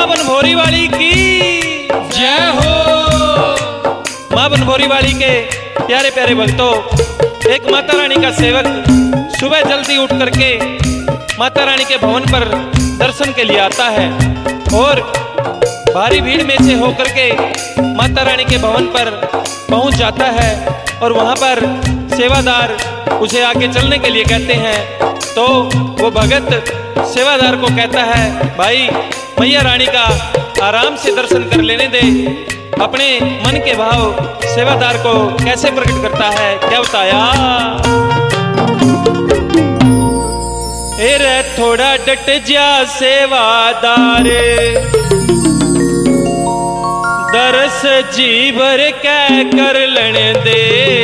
माँ बनभोरी वाली की जय हो। माँ बनभोरी वाली के प्यारे प्यारे भक्तों, एक माता रानी का सेवक सुबह जल्दी उठ करके माता रानी के भवन पर दर्शन के लिए आता है और भारी भीड़ में से होकर के माता रानी के भवन पर पहुंच जाता है और वहां पर सेवादार उसे आगे चलने के लिए कहते हैं। तो वो भगत सेवादार को कहता है, भाई मैया रानी का आराम से दर्शन कर लेने दे। अपने मन के भाव सेवादार को कैसे प्रकट करता है, क्या बताया। रे थोड़ा डट जा सेवादार, दरस जी भर कै कर लेने दे।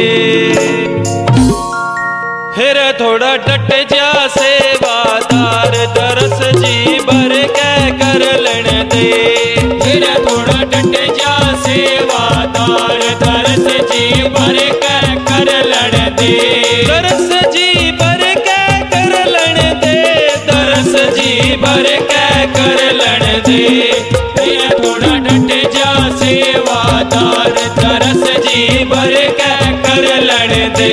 फिर थोड़ा डट जा सेवादार, दरस जी भर कै कर लेने दे। फिर थोड़ा डट जा सेवादार, दरस जी भर कै कर लेने दे। दरस जी भर कै कर लेने दे, दरस जी भर कै कर लेने दे। फिर थोड़ा डट जा सेवादार, दरस जी भर कै कर लेने दे।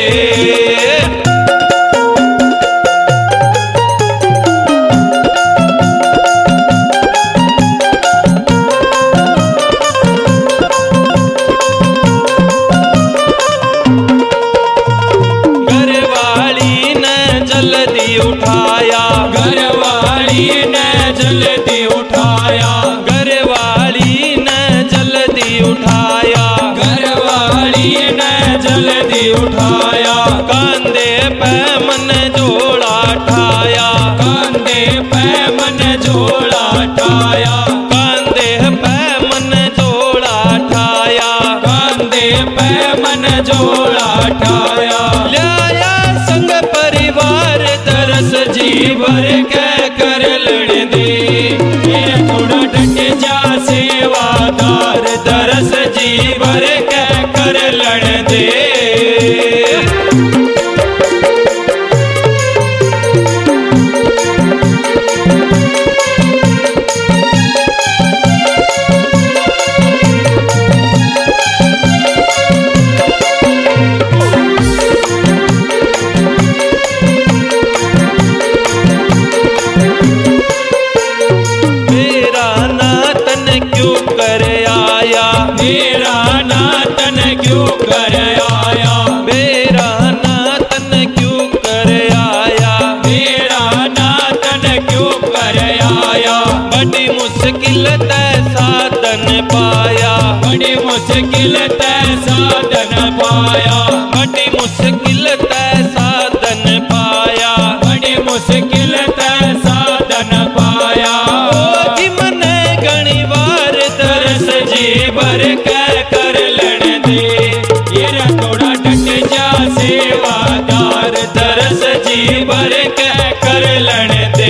उठाया घरवाली ने जल्दी उठाया, घरवाली ने जल्दी उठाया, घरवाली ने जल्दी उठाया। कांधे पे मन जोड़ा ठाया, कांधे पे मन जोड़ा ठाया, कांधे पे मन जोड़ा ठाया, कांधे पे मन जोड़ा ठाया। लाया संग परिवार, दरस जी भर कै कर लेने दे। फिर थोड़ा डट जा सेवादार, दरस जी भर कै कर लेने दे। मेरा नातन क्यों कर आया, मेरा नातन क्यों कर आया, मेरा नातन क्यों कर आया। बड़ी मुश्किल तय साधन पाया, बड़ी मुश्किल तय साधन पाया, बड़ी मुश्किल तय साधन पाया, बड़ी मुश्किल तय साधन पाया। ओ जी मने घणी बार दरस जी भर कै कर लेने दे। ये थोड़ा डट जा सेवादार, दरस जी भर कै कर लेने दे।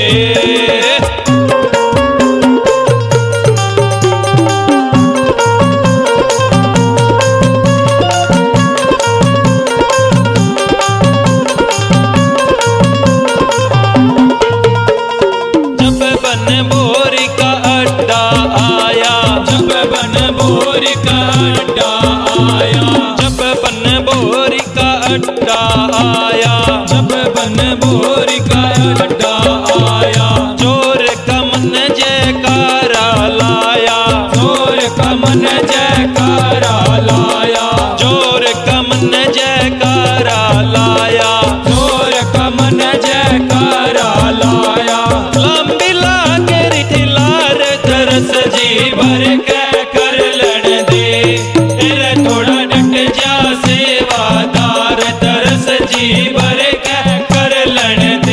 जब बनभोरी का अड्डा आया, जब बनभोरी का अड्डा आया, जब बनभोरी का अड्डा आया, जब बनभोरी का अड्डा आया। जोर का मन जयकारा लाया, जोर का मन जयकारा लाया, जोर का मन जयकारा लाया, जोर का मन जयकारा लाया। लंबी लागे रिठिलार, दरस जी भर कै कर लेने दे। फिर थोड़ा डट जा सेवादार, दरस जी भर कै कर लेने दे।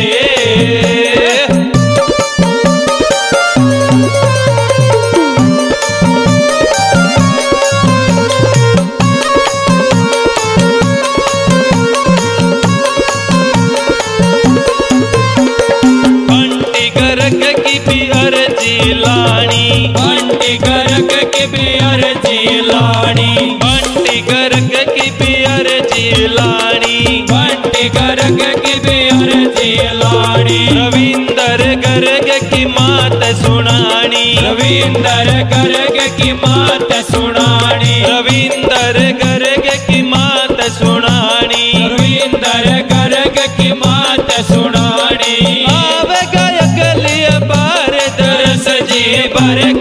रविंदर गर्ग की मात सुनानी, रविंदर गर्ग की मात सुनानी, रविंदर गर्ग की मात सुनानी। आवे गायक लिया बार दरस जी भर